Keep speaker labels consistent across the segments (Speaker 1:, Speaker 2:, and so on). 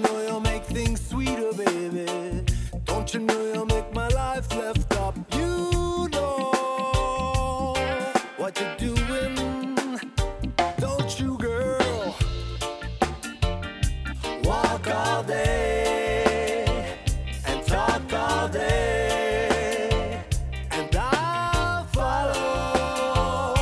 Speaker 1: know you'll make things sweeter, baby? Don't you know you'll make my life lift up? You know what you're doing, don't you, girl? Walk all day and talk all day, and I'll follow.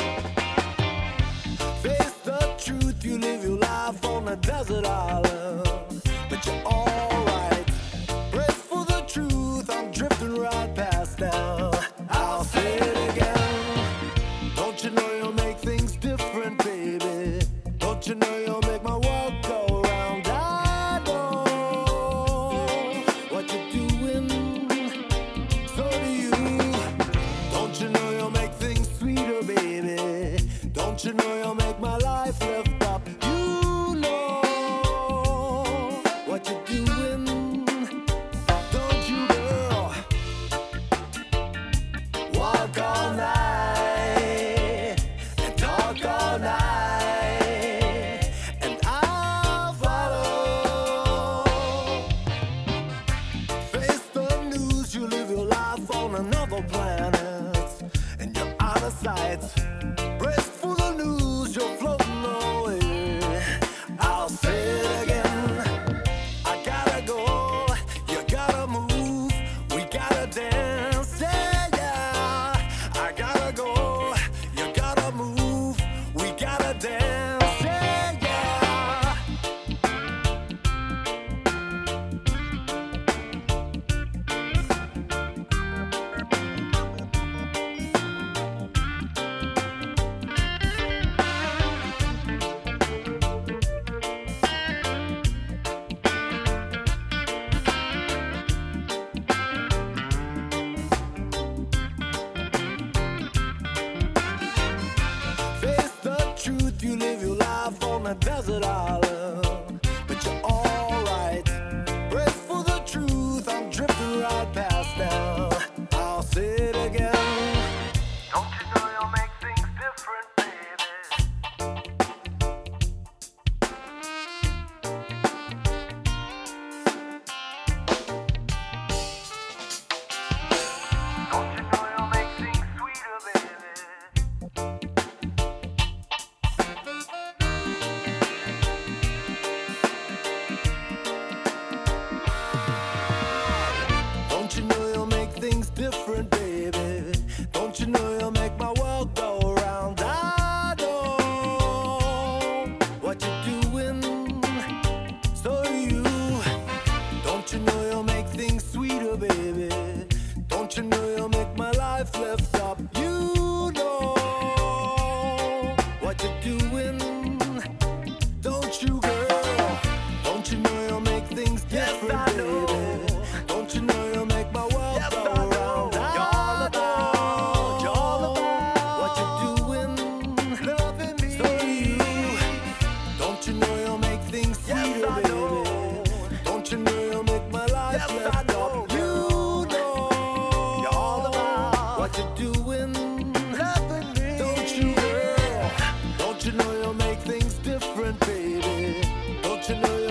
Speaker 1: Face the truth, you live your life on a desert island, but you're alright. Brace for the truth, I'm drifting right past now. I'll say it again. Don't you know you'll make things different, baby? Don't you know you'll make my world go round? I know what you're doing, so do you. Don't you know you'll make things sweeter, baby? Don't you know you'll make my life lift up? You know what you're doing, don't you, girl? Walk all night and talk all night, and I'll follow. Face the news, you live your life on another planet, and you're out of sight. Brace for the news, you're floating away. I'll say it again. I gotta go, you gotta move, we gotta dance, yeah, yeah. I gotta go, you gotta move, we gotta dance, yeah, yeah. Face the truth, you live your life on a desert island, but you're alright. Brace for the truth, I'm drifting right past now. I'll say it again. Don't you know you'll make things different, baby? Don't you know you'll make things sweeter, baby? Don't you know you'll make things different, baby? Don't you know you'll make my world go round? I know what you're doing, so do you. Don't you know you'll make things sweeter, baby? Don't you know you'll make my life lift up? You know what you're doing, don't you, girl? Don't you know you'll make things different, baby? Don't you know you'll make my world go round? I know what you're doing, loving me, so do you. Don't you know you'll make things sweeter, baby? Don't you know you'll make my life lift up? You know what you're doing, loving me, don't you, girl? Don't you know you'll make things different, baby? Don't you know